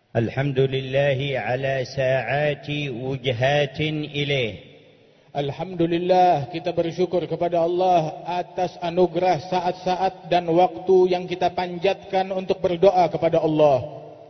Alhamdulillah ala sa'ati wujhatin ilaih. Alhamdulillah, kita bersyukur kepada Allah atas anugerah saat-saat dan waktu yang kita panjatkan untuk berdoa kepada Allah.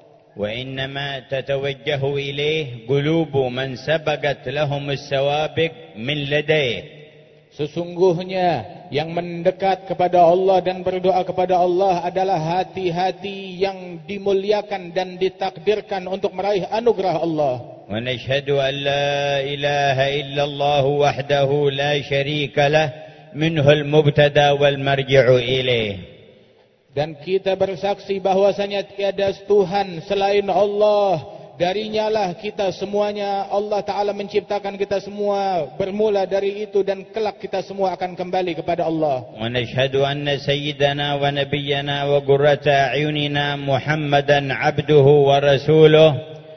Wa innama tatawajjahu ilaih qulubu man sabaqat lahum as-sawabiq min ladayh. Sesungguhnya yang mendekat kepada Allah dan berdoa kepada Allah adalah hati-hati yang dimuliakan dan ditakdirkan untuk meraih anugerah Allah. Wa nashhadu an la ilaha illallah wahdahu la syarika lah minhu al-mubtada wal marji'u ilaih. Dan kita bersaksi bahwasanya tiada Tuhan selain Allah. Darinya lah kita semuanya, Allah Ta'ala menciptakan kita semua, bermula dari itu dan kelak kita semua akan kembali kepada Allah. Wa nashhadu anna sayyidana wa nabiyyana wa qurrata a'yunina Muhammadan abduhu wa rasuluh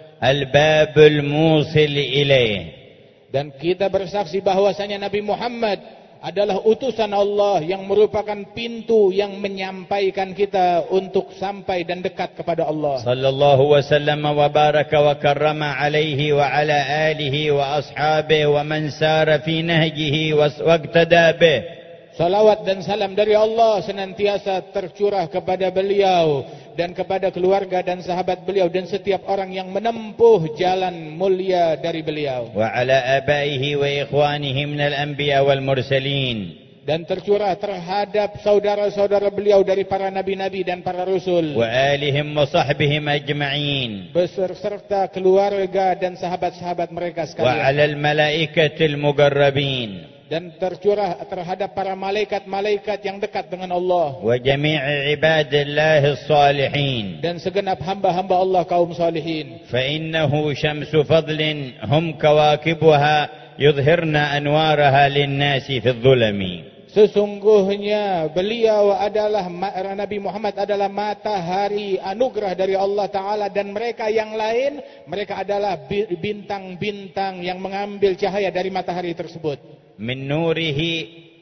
al-babul musil ilaih. Dan kita bersaksi bahwasanya Nabi Muhammad adalah utusan Allah yang merupakan pintu yang menyampaikan kita untuk sampai dan dekat kepada Allah. Sallallahu wasallam wa baraka wa karrama alaihi wa ala alihi wa ashabihi wa man sara fi nahjihi wa iqtada bih. Salawat dan salam dari Allah senantiasa tercurah kepada beliau dan kepada keluarga dan sahabat beliau dan setiap orang yang menempuh jalan mulia dari beliau. Wa ala abaihi wa ikhwanihi minal anbiya wal mursalin. Dan tercurah terhadap saudara-saudara beliau dari para nabi-nabi dan para rasul. Wa alihim wa sahbihim ajma'in. Beserta keluarga dan sahabat-sahabat mereka sekalian. Wa alal malaikatil muqarrabin. Dan tercurah terhadap para malaikat-malaikat yang dekat dengan Allah. Wa jami'i ibadillahis salihin. Dan segenap hamba-hamba Allah kaum salihin. Fa innahu syamsu fadlin hum kawakibuha yudhirna anwaraha lin-nasi fi dhulami. Sesungguhnya beliau adalah, Nabi Muhammad adalah matahari anugerah dari Allah Ta'ala. Dan mereka yang lain, mereka adalah bintang-bintang yang mengambil cahaya dari matahari tersebut. Min nurihi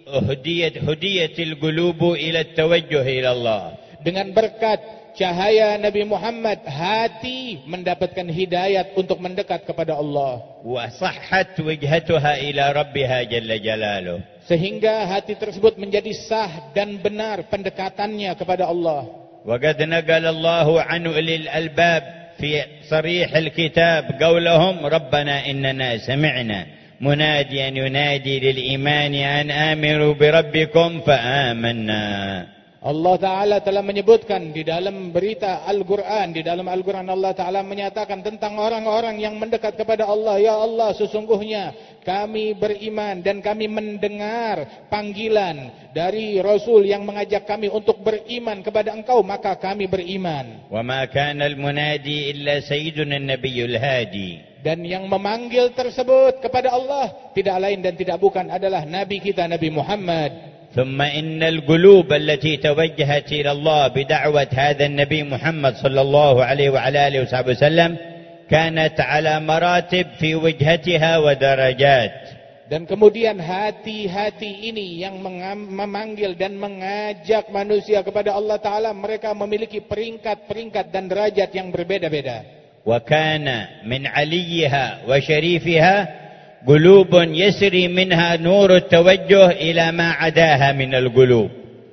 hudiyatil qulubu ila tawajjuh ila Allah. Dengan berkat cahaya Nabi Muhammad, hati mendapatkan hidayat untuk mendekat kepada Allah. Wa sahhat wajhatuha ila rabbiha jalla jalaluh. Sehingga hati tersebut menjadi sah dan benar pendekatannya kepada Allah. Wa qad naqala Allahu an ulil albab fi sarih alkitab qawluhum rabbana innana sami'na munadiyan yunadi lil imani an amiru bi rabbikum fa amanna. Allah Ta'ala telah menyebutkan di dalam berita Al-Quran, di dalam Al-Quran Allah Ta'ala menyatakan tentang orang-orang yang mendekat kepada Allah. Ya Allah, sesungguhnya kami beriman dan kami mendengar panggilan dari Rasul yang mengajak kami untuk beriman kepada Engkau, maka kami beriman. Wa ma kana al-munadi illa sayyiduna an-nabiyyul hadi. Dan yang memanggil tersebut kepada Allah tidak lain dan tidak bukan adalah Nabi kita, Nabi Muhammad. ثم إن القلوب التي توجهت إلى الله بدعوة هذا النبي محمد صلى الله عليه وعلى آله وصحبه وسلم كانت على مراتب في وجهتها ودرجات. Dan kemudian hati-hati ini yang memanggil dan mengajak manusia kepada Allah Ta'ala, mereka memiliki peringkat-peringkat dan derajat yang berbeda-beda. وكان من عليها وشريفها قلوب يسري منها نور التوجه إلى ما عداها من القلوب.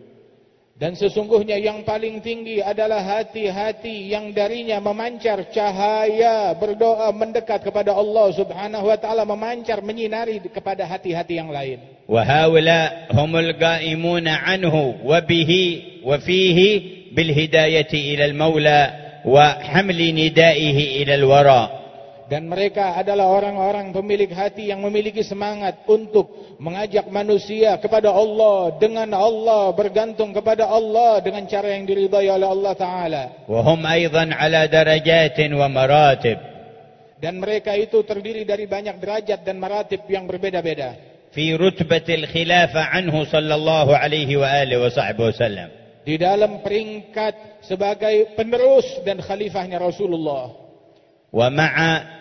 Dan sesungguhnya yang paling tinggi adalah hati-hati yang darinya memancar cahaya berdoa mendekat kepada Allah Subhanahu wa taala, memancar menyinari kepada hati-hati yang lain. وهؤلاء هم القائمون عنه وبه وفيه بالهداية إلى المولى وحمل ندائه إلى الوراء. Dan mereka adalah orang-orang pemilik hati yang memiliki semangat untuk mengajak manusia kepada Allah, dengan Allah, bergantung kepada Allah dengan cara yang diridhai oleh Allah Ta'ala. وهم أيضا على درجات ومراتب. Dan mereka itu terdiri dari banyak derajat dan maratib yang berbeda-beda. في رتبة الخلافة عنه صلى الله عليه وآله وصحبه وسلم. Di dalam peringkat sebagai penerus dan khalifahnya Rasulullah. ومع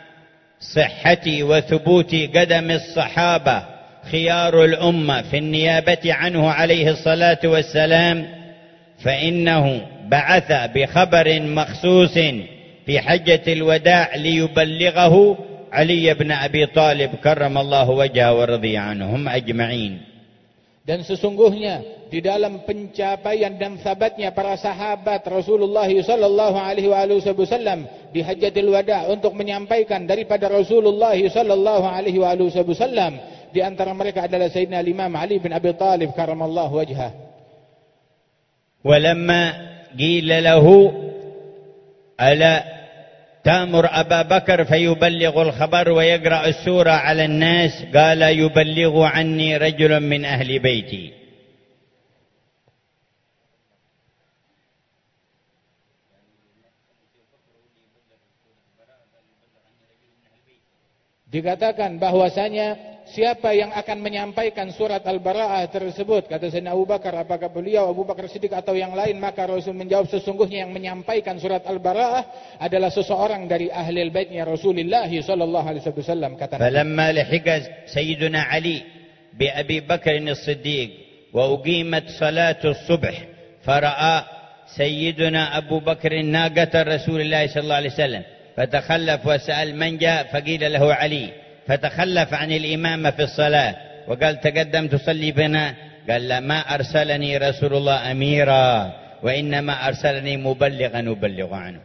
صحة وثبوت قدم الصحابة خيار الأمة في النيابة عنه عليه الصلاة والسلام، فإنه بعث بخبر مخصوص في حجة الوداع ليبلغه علي بن أبي طالب كرم الله وجهه ورضي عنهم أجمعين. Dan sesungguhnya di dalam pencapaian dan sabatnya para sahabat Rasulullah sallallahu alaihi wasallam di Hajjatul Wada untuk menyampaikan daripada Rasulullah sallallahu alaihi wasallam, di antara mereka adalah Sayyidina Imam Ali bin Abi Talib karamallahu wajhah. Walamma qila lahu ala تأمر أبا بكر فيبلغ الخبر ويقرأ السورة على الناس قال يبلغ عني رجل من أهل بيتي. Dikatakan bahwasanya siapa yang akan menyampaikan surat Al-Bara'ah tersebut, kata Sayyidina Abu Bakar, apakah beliau Abu Bakar Siddiq atau yang lain? Maka Rasul menjawab, sesungguhnya yang menyampaikan surat Al-Bara'ah adalah seseorang dari ahli baitnya Rasulullah sallallahu alaihi wasallam. Kata فلما لحق سيدنا علي بأبي بكر الصديق وأقيمت صلاة الصبح فرأى سيدنا أبو بكر ناقة رسول الله صلى الله عليه وسلم فتخلف وسأل من جاء فقيل له علي فتخلف عن الإمامة في الصلاة وقال تقدم تصلي بنا قال لا ما أرسلني رسول الله أميرا وإنما أرسلني مبلغا أبلغ عنه.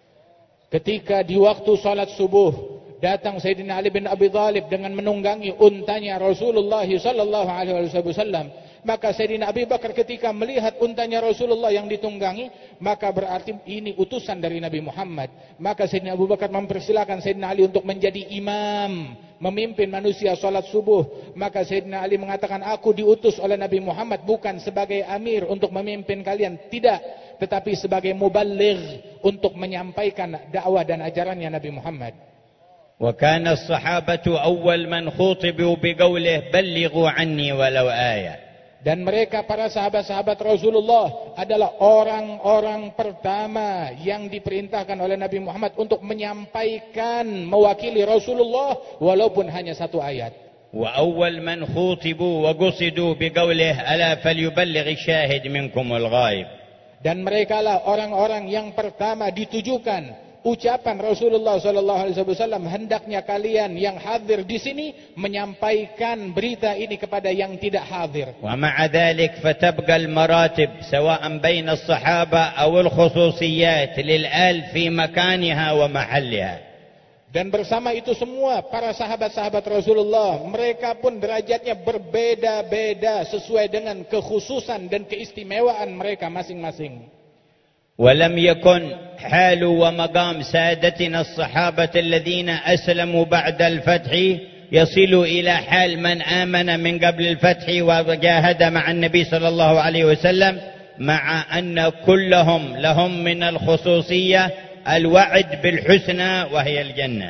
Ketika di waktu salat subuh datang Sayyidina Ali bin Abi Thalib dengan menunggangi untanya Rasulullah sallallahu alaihi wasallam, maka Sayyidina Abu Bakar ketika melihat untanya Rasulullah yang ditunggangi, maka berarti ini utusan dari Nabi Muhammad. Maka Sayyidina Abu Bakar mempersilakan Sayyidina Ali untuk menjadi imam, memimpin manusia salat subuh. Maka Sayyidina Ali mengatakan, aku diutus oleh Nabi Muhammad bukan sebagai amir untuk memimpin kalian, tidak, tetapi sebagai muballigh untuk menyampaikan dakwah dan ajarannya Nabi Muhammad. وكان الصحابة أول من خُطِبوا بقوله بلغوا عني ولو آية. Dan mereka para sahabat-sahabat Rasulullah adalah orang-orang pertama yang diperintahkan oleh Nabi Muhammad untuk menyampaikan, mewakili Rasulullah walaupun hanya satu ayat. وأول من خُطِبوا وقصدوا بقوله ألا فليبلغ الشاهد منكم الغائب. Dan merekalah orang-orang yang pertama ditujukan ucapan Rasulullah SAW, hendaknya kalian yang hadir di sini menyampaikan berita ini kepada yang tidak hadir. ومع ذلك فتبقى المراتب سواء بين الصحابة أو الخصوصيات للآل في مكانها ومحلها. Dan bersama itu semua para sahabat-sahabat Rasulullah, mereka pun derajatnya berbeda-beda sesuai dengan kekhususan dan keistimewaan mereka masing-masing. ولم يكن حال ومقام سادتنا الصحابة الذين أسلموا بعد الفتح يصل إلى حال من آمن من قبل الفتح وجاهد مع النبي صلى الله عليه وسلم، مع أن كلهم لهم من الخصوصية الوعد بالحسنى وهي الجنة.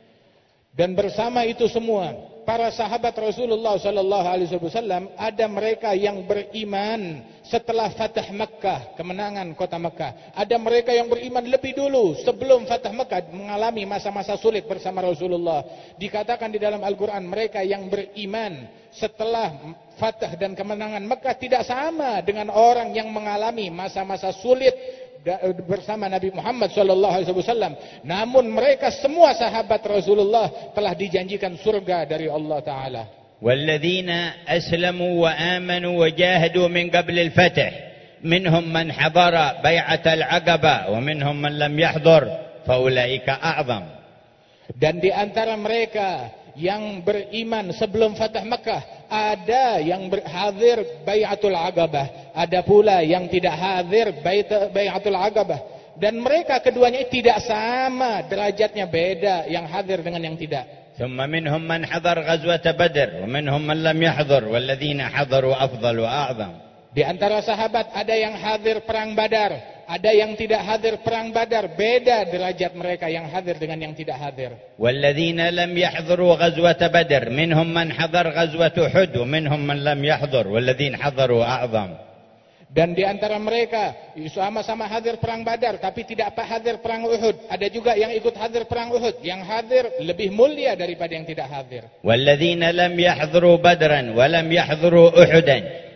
Dan bersama itu semua para sahabat Rasulullah sallallahu alaihi wasallam, ada mereka yang beriman setelah Fatah Makkah, kemenangan kota Makkah. Ada mereka yang beriman lebih dulu sebelum Fatah Makkah, mengalami masa-masa sulit bersama Rasulullah. Dikatakan di dalam Al-Qur'an, mereka yang beriman setelah Fatah dan kemenangan Makkah tidak sama dengan orang yang mengalami masa-masa sulit bersama Nabi Muhammad SAW. Namun mereka semua sahabat Rasulullah telah dijanjikan surga dari Allah Ta'ala. والذين أسلموا وآمنوا وجاهدوا من قبل الفتح منهم من حضر بيعة العقبة ومنهم من لم يحضر فأولئك أعظم. Dan di antara mereka yang beriman sebelum Fatah Makkah, ada yang hadir Bai'atul Aqabah, ada pula yang tidak hadir Bai'atul Aqabah. Dan mereka keduanya tidak sama, derajatnya beda, yang hadir dengan yang tidak. ثم منهم من حضر غزوة بدر ومنهم من لم يحضر والذين حضروا أفضل وأعظم. Di antara sahabat ada yang hadir perang Badar, ada yang tidak hadir perang Badar, beda derajat mereka yang hadir dengan yang tidak hadir. والذين لم يحضروا غزوة بدر منهم من حضر غزوة أحد ومنهم من لم يحضر والذين حضروا أعظم. Dan di antara mereka sama-sama hadir perang Badar tapi tidak hadir perang Uhud. Ada juga yang ikut hadir perang Uhud, yang hadir lebih mulia daripada yang tidak hadir. والذين لم يحضروا بدرا ولم يحضروا أحدا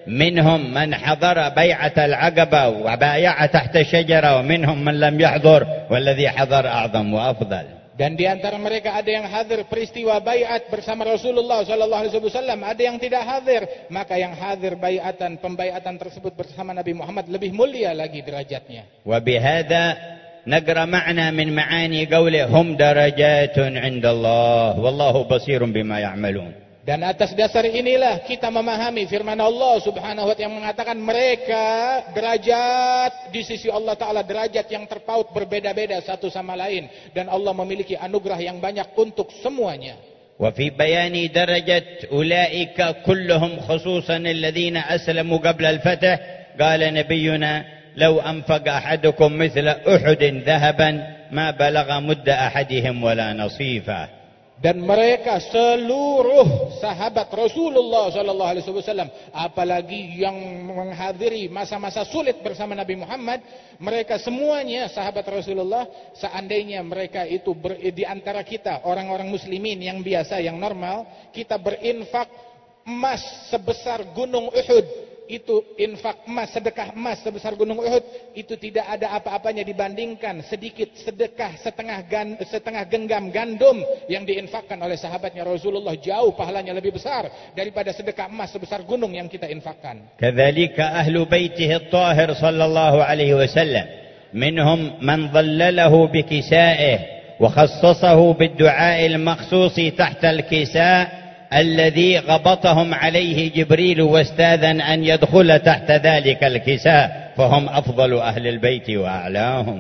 منهم من حضر بيعة العقبة وبايع تحت الشجرة ومنهم من لم يحضر والذي حضر أعظم وأفضل. Dan di antara mereka ada yang hadir peristiwa baiat bersama Rasulullah sallallahu alaihi wasallam, ada yang tidak hadir, maka yang hadir pembaiatan tersebut bersama Nabi Muhammad lebih mulia lagi derajatnya. وبهذا نقرأ معنى من معاني قوله هم درجات عند الله والله بصير بما يعملون. Dan atas dasar inilah kita memahami firman Allah subhanahu wa ta'ala yang mengatakan mereka derajat di sisi Allah ta'ala, derajat yang terpaut berbeda-beda satu sama lain. Dan Allah memiliki anugerah yang banyak untuk semuanya. وفي بيان درجة أولئك كلهم خصوصا الذين أسلموا قبل الفتح قال نبينا لو أنفق أحدكم مثل أحد ذهبا ما بلغ مد أحدهم ولا نصيفه. Dan mereka seluruh sahabat Rasulullah sallallahu alaihi wasallam, apalagi yang menghadiri masa-masa sulit bersama Nabi Muhammad, mereka semuanya sahabat Rasulullah, seandainya mereka itu di antara kita orang-orang muslimin yang biasa, yang normal, kita berinfak emas sebesar gunung Uhud, itu infak emas, sedekah emas sebesar gunung Uhud, itu tidak ada apa-apanya dibandingkan sedikit sedekah setengah genggam gandum yang diinfakkan oleh sahabatnya Rasulullah. Jauh pahalanya lebih besar daripada sedekah emas sebesar gunung yang kita infakkan. Kadzalika ahlu baitihi at-tahir sallallahu alaihi wasallam minhum man dhallalahu bikisa'ih wa khassasahu bid-du'a al-makhsus tahta al-kisa' الذي غبطهم عليه جبريل واستاذن أن يدخل تحت ذلك الكساء فهم أفضل أهل البيت وأعلاهم.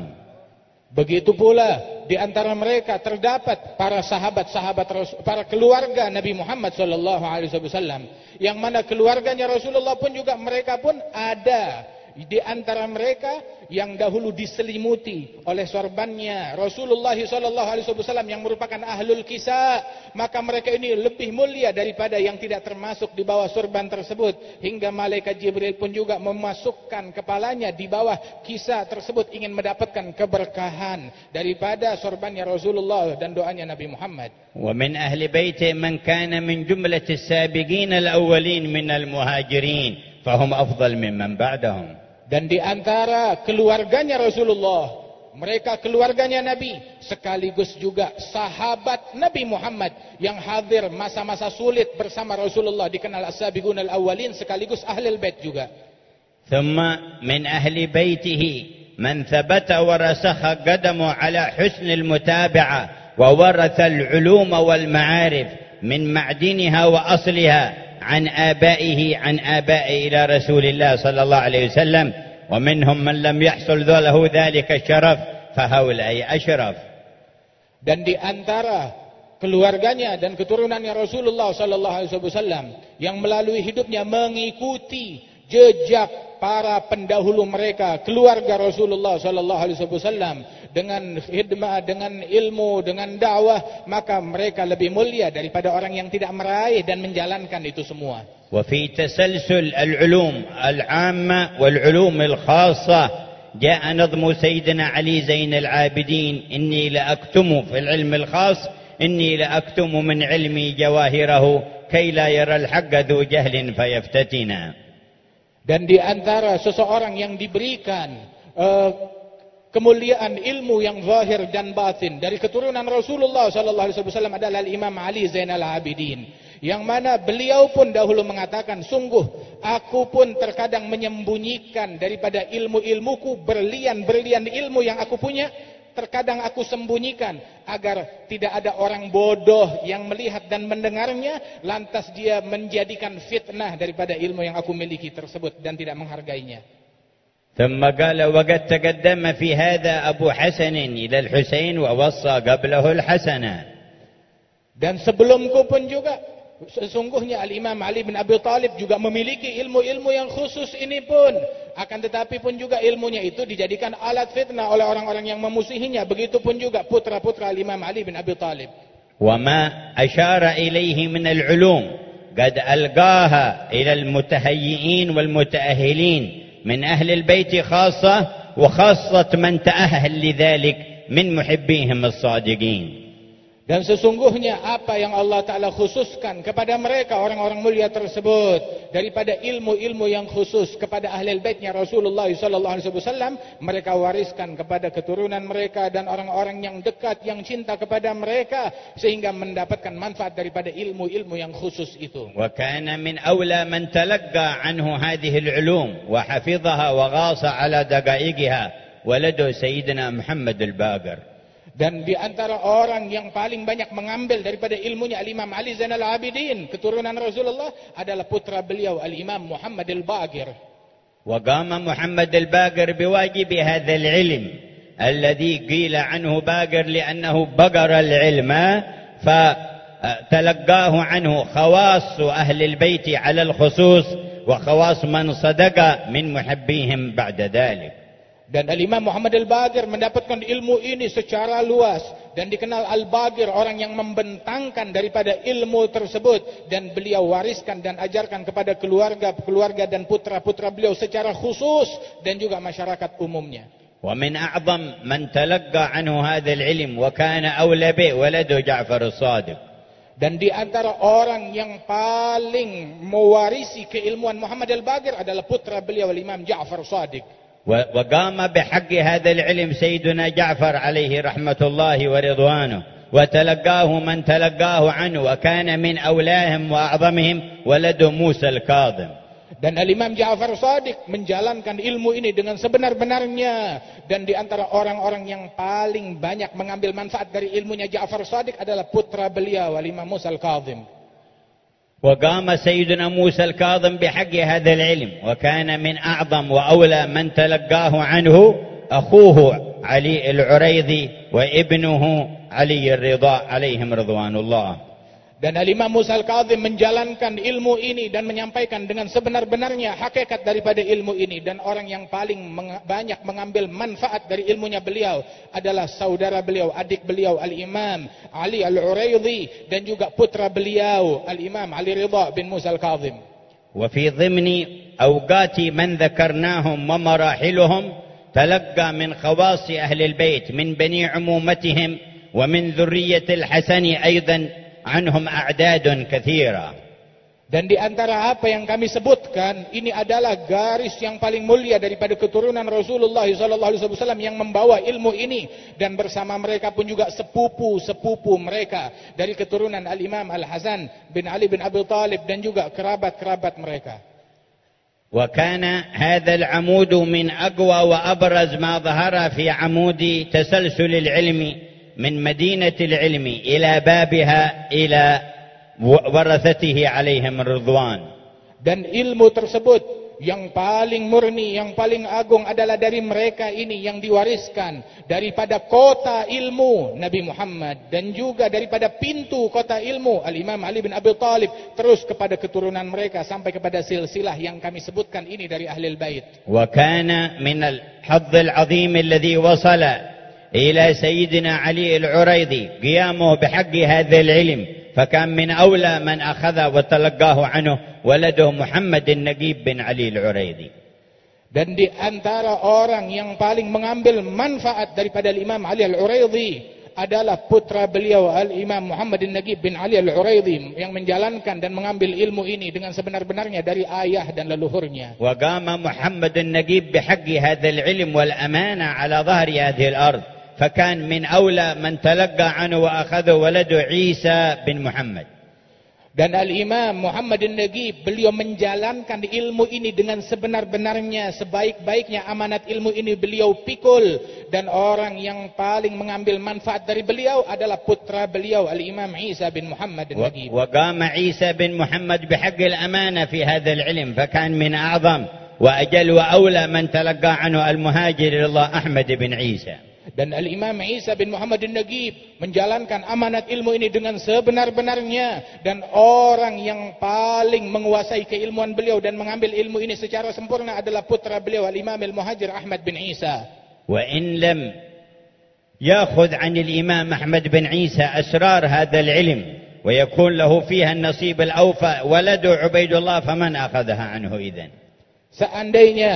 Begitu pula di antara mereka terdapat para sahabat-sahabat, para keluarga Nabi Muhammad sallallahu alaihi wasallam, yang mana keluarganya Rasulullah pun juga mereka pun ada di antara mereka yang dahulu diselimuti oleh sorbannya Rasulullah sallallahu alaihi wasallam yang merupakan ahlul kisa, maka mereka ini lebih mulia daripada yang tidak termasuk di bawah sorban tersebut, hingga malaikat Jibril pun juga memasukkan kepalanya di bawah kisah tersebut ingin mendapatkan keberkahan daripada sorbannya Rasulullah dan doanya Nabi Muhammad. Wa min ahli baiti man kana min jumlati as-sabiqin al-awwalin min al-muhajirin fahum afdal mimman ba'dahum. Dan di antara keluarganya Rasulullah, mereka keluarganya Nabi, sekaligus juga sahabat Nabi Muhammad yang hadir masa-masa sulit bersama Rasulullah, dikenal as-sabiqun al-awwalin, sekaligus ahlul bait juga. Thumma min ahli baitihi man thabata wa rasakha qadamu ala husn al-mutaba'a wa waratha al-ulum wal ma'arif min ma'dinha wa asliha عن آبائه عن آباء إلى رسول الله صلى الله عليه وسلم ومنهم من لم يحصل له ذلك الشرف فهؤلاء أشرف. Dan di antara keluarganya dan keturunannya Rasulullah sallallahu alaihi wasallam yang melalui hidupnya mengikuti jejak para pendahulu mereka, keluarga Rasulullah sallallahu alaihi wasallam, dengan khidmah, dengan ilmu, dengan dakwah, maka mereka lebih mulia daripada orang yang tidak meraih dan menjalankan itu semua. Wa fi tasalsul al-ulum al-'amma wal-'ulum al-khassah jaa nadhmu sayyidina Ali Zain al-'Abidin inni la aktumu fi al-'ilm al-khass inni la aktumu min 'ilmi jawahirahu kay la yara al-haqqa dhu jahlin fayaftatina. Dan di antara seseorang yang diberikan kemuliaan ilmu yang zahir dan batin dari keturunan Rasulullah sallallahu alaihi wasallam adalah Imam Ali Zainal Abidin, yang mana beliau pun dahulu mengatakan, sungguh aku pun terkadang menyembunyikan daripada ilmu-ilmuku, berlian-berlian ilmu yang aku punya, terkadang aku sembunyikan agar tidak ada orang bodoh yang melihat dan mendengarnya, lantas dia menjadikan fitnah daripada ilmu yang aku miliki tersebut dan tidak menghargainya. ثم قال وقد تقدم في هذا أبو حسن إلى الحسين ووصى قبله الحسن. Dan sebelumku pun juga sesungguhnya Al-Imam Ali bin Abi Thalib juga memiliki ilmu-ilmu yang khusus ini pun, akan tetapi pun juga ilmunya itu dijadikan alat fitnah oleh orang-orang yang memusuhinya. Begitupun juga putra-putra Al-Imam Ali bin Abi Thalib. وما أشار إليه من العلوم قد ألقاها إلى المتهيئين والمتأهلين من أهل البيت خاصة وخاصة من تأهل لذلك من محبيهم الصادقين. Dan sesungguhnya apa yang Allah Ta'ala khususkan kepada mereka orang-orang mulia tersebut daripada ilmu-ilmu yang khusus kepada ahli baitnya Rasulullah SAW, mereka wariskan kepada keturunan mereka dan orang-orang yang dekat yang cinta kepada mereka sehingga mendapatkan manfaat daripada ilmu-ilmu yang khusus itu. Wa kana min awla man talaqqa anhu hadhihi al-ulum wa hafidhaha wa ghasa ala daqaiqiha waladu sayyidina Muhammad al-Baqir. Dan di antara orang yang paling banyak mengambil daripada ilmunya Al-Imam Ali Zainal Abidin, keturunan Rasulullah, adalah putra beliau Al-Imam Muhammad Al-Baqir. وقام محمد الباقر بواجب هذا العلم الذي قيل عنه باقر لأنه بقر العلم فتلقاه عنه خواص أهل البيت على الخصوص وخواص من صدق من محبيهم بعد ذلك. Dan Al-Imam Muhammad Al-Baqir mendapatkan ilmu ini secara luas dan dikenal Al-Baqir, orang yang membentangkan daripada ilmu tersebut, dan beliau wariskan dan ajarkan kepada keluarga dan putra-putra beliau secara khusus dan juga masyarakat umumnya. ومن أعظم من تلقى عنه هذا العلم وكان أولى به ولده جعفر الصادق. Dan di antara orang yang paling mewarisi keilmuan Muhammad Al-Baqir adalah putra beliau Imam Ja'far Shadiq. وقام بحق هذا العلم سيدنا جعفر عليه رحمة الله ورضوانه وتلقاه من تلقاه عنه وكان من أولاهم وأعظمهم ولد موسى الكاظم. Dan Al-Imam Ja'far Shadiq menjalankan ilmu ini dengan sebenar-benarnya, dan di antara orang-orang yang paling banyak mengambil manfaat dari ilmunya Ja'far Shadiq adalah putra beliau Al-Imam Musa Al-Kazim. وقام سيدنا موسى الكاظم بحق هذا العلم وكان من أعظم وأولى من تلقاه عنه أخوه علي العريضي وابنه علي الرضا عليهم رضوان الله. Dan Al-Imam Musa Al-Kazim menjalankan ilmu ini dan menyampaikan dengan sebenar-benarnya hakikat daripada ilmu ini, dan orang yang paling banyak mengambil manfaat dari ilmunya beliau adalah saudara beliau, adik beliau Al-Imam Ali Al-Uraidhi, dan juga putra beliau Al-Imam Ali Ridha bin Musa Al-Kazim. وفي ضمن أوقات من ذكرناهم ومراحلهم تلقى من خواص أهل البيت من بني عمومتهم ومن ذرية الحسن أيضا عنهم أعداد كثيرة. Dan di antara apa yang kami sebutkan, ini adalah garis yang paling mulia daripada keturunan Rasulullah SAW yang membawa ilmu ini, dan bersama mereka pun juga sepupu-sepupu mereka dari keturunan Al-Imam Al-Hasan bin Ali bin Abi Talib dan juga kerabat-kerabat mereka. وكان هذا العمود من أقوى وأبرز ما ظهر في عمود تسلسل العلم من مدينة العلم إلى بابها إلى ورثته عليهم الرضوان. Dan ilmu tersebut yang paling murni, yang paling agung adalah dari mereka ini yang diwariskan daripada kota ilmu Nabi Muhammad, dan juga daripada pintu kota ilmu Al-Imam Ali bin Abi Talib, terus kepada keturunan mereka sampai kepada silsilah yang kami sebutkan ini dari Ahlul Bait. وكان من الحظ العظيم الذي وصل إلى سيدنا علي العريضي قيامه بحق هذا العلم، فكان من أولى من أخذ وتلقاه عنه ولده محمد النجيب بن علي العريضي. Dan di antara orang yang paling mengambil manfaat daripada Imam Ali Al-Uraidhi adalah putra beliau Al-Imam Muhammad An-Nagib bin Ali Al-Uraidhi, yang menjalankan dan mengambil ilmu ini dengan sebenar-benarnya dari ayah dan leluhurnya. وقام محمد النجيب بحق هذا العلم والأمانة على ظهر هذه الأرض، فكان من أولى من تلقى عنه وأخذه ولده عيسى بن محمد. Dan Al-Imam Muhammad An-Nagib, beliau menjalankan ilmu ini dengan sebenar-benarnya, sebaik-baiknya amanat ilmu ini beliau pikul, dan orang yang paling mengambil manfaat dari beliau adalah putra beliau Al-Imam Isa bin Muhammad An-Nagib. وقام عيسى بن محمد بحق الأمانة في هذا العلم، فكان من أعظم وأجل وأولى من تلقى عنه المهاجر إلى الله أحمد بن عيسى. Dan Al-Imam Isa bin Muhammad An-Nagib menjalankan amanat ilmu ini dengan sebenar-benarnya, dan orang yang paling menguasai keilmuan beliau dan mengambil ilmu ini secara sempurna adalah putra beliau Al-Imam Al-Muhajir Ahmad bin Isa. وإن لم يأخذ عن الإمام أحمد بن عيسى أسرار هذا العلم ويكون له فيها النصيب الأوفى ولده عبيد الله، فمن أخذها عنه إذن؟ Seandainya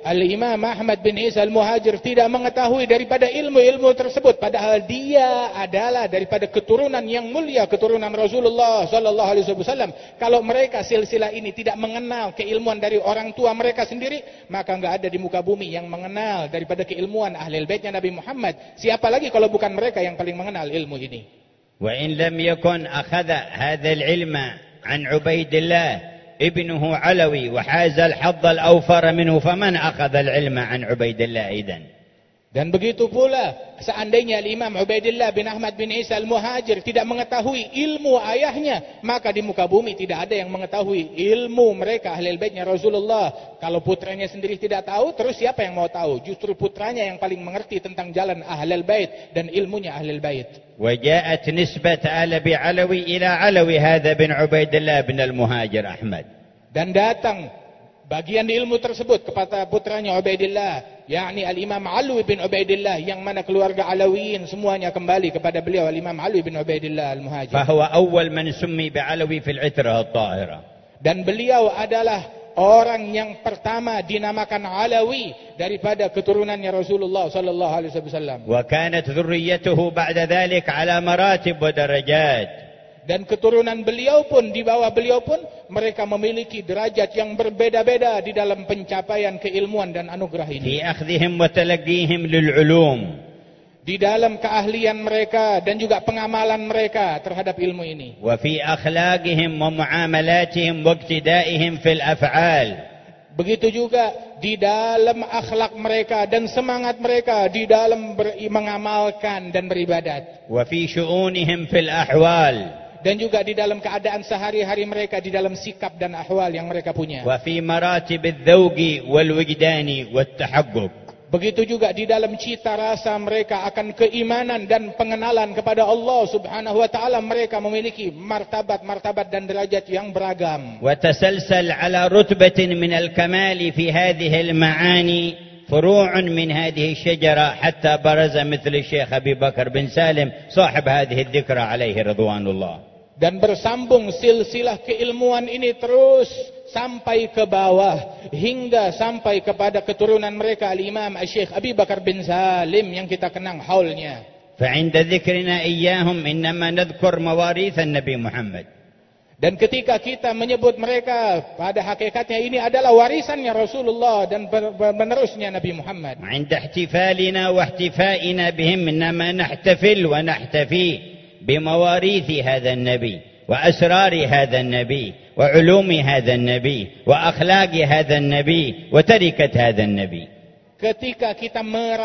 Al-Imam Ahmad bin Isa Al-Muhajir tidak mengetahui daripada ilmu-ilmu tersebut, padahal dia adalah daripada keturunan yang mulia, keturunan Rasulullah sallallahu alaihi wasallam. Kalau mereka silsilah ini tidak mengenal keilmuan dari orang tua mereka sendiri, maka enggak ada di muka bumi yang mengenal daripada keilmuan Ahlul Baitnya Nabi Muhammad. Siapa lagi kalau bukan mereka yang paling mengenal ilmu ini? Wa in lam yakun akhadha hadha al-ilma an Ubaidillah ابنه علوي وحاز الحظ الأوفر منه فمن أخذ العلم عن عبيد الله إذن. Dan begitu pula seandainya Imam Ubaidillah bin Ahmad bin Isa Al-Muhajir tidak mengetahui ilmu ayahnya, maka di muka bumi tidak ada yang mengetahui ilmu mereka Ahlul Baitnya Rasulullah. Kalau putranya sendiri tidak tahu, terus siapa yang mau tahu? Justru putranya yang paling mengerti tentang jalan Ahlul Bait dan ilmunya Ahlul Bait. وجاءت نسبة آل بعلوي إلى علوي هذا بن عبيد الله بن المهاجر أحمد. Dan datang bagian ilmu tersebut kepada putranya Ubaidillah, yakni Al-Imam Alwi bin Ubaidillah, yang mana keluarga Alawiyin semuanya kembali kepada beliau Al-Imam Alwi bin Ubaidillah Al-Muhajir. فهو أول من سمي بعلوي في العترة الطاهرة. Dan beliau adalah orang yang pertama dinamakan Alawi daripada keturunannya Rasulullah sallallahu alaihi wasallam. وكانت ذريته بعد ذلك على مراتب ودرجات. Dan keturunan beliau pun, di bawah beliau pun, mereka memiliki derajat yang berbeda-beda di dalam pencapaian keilmuan dan anugerah ini. في أخذهم وتلقيهم للعلوم. Di dalam keahlian mereka dan juga pengamalan mereka terhadap ilmu ini. وفي أخلاقهم ومعاملاتهم واقتدائهم في الأفعال. Begitu juga di dalam akhlak mereka dan semangat mereka di dalam mengamalkan dan beribadat. وفي شؤونهم في الأحوال. Dan juga di dalam keadaan sehari-hari mereka, di dalam sikap dan ahwal yang mereka punya. وفي مراتب الذوق والوجدان والتحقق. Begitu juga di dalam cita rasa mereka akan keimanan dan pengenalan kepada Allah Subhanahu wa taala, mereka memiliki martabat-martabat dan derajat yang beragam. وتسلسل على رتبة من الكمال في هذه المعاني فروع من هذه الشجرة حتى برز مثل الشيخ أبي بكر بن سالم صاحب هذه الذكرى عليه رضوان الله. Dan bersambung silsilah keilmuan ini terus sampai ke bawah hingga sampai kepada keturunan mereka Al-Imam Syekh Abi Bakar bin Salim yang kita kenang haulnya. فعند ذكرنا إياهم إنما نذكر مواريث النبي محمد. Dan ketika kita menyebut mereka, pada hakikatnya ini adalah warisannya Rasulullah dan penerusnya Nabi Muhammad. عند احتفالنا واحتفائنا بهم إنما نحتفل ونحتفي بمواريث هذا النبي وأسرار هذا النبي وعلوم هذا النبي وأخلاق هذا النبي وتركة هذا النبي. Ketika kita